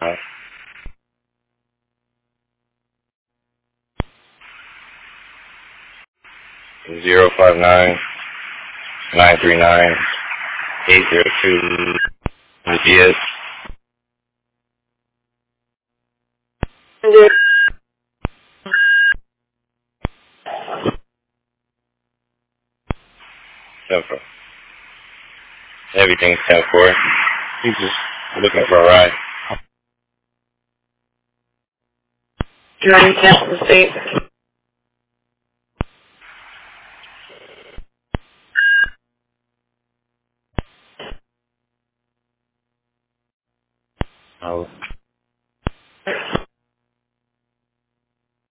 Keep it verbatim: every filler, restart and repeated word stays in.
Zero five nine nine three nine eight zero two. Yes. Simple. Everything's ten four. He's just looking for a ride. You're in Kansas State. Oh.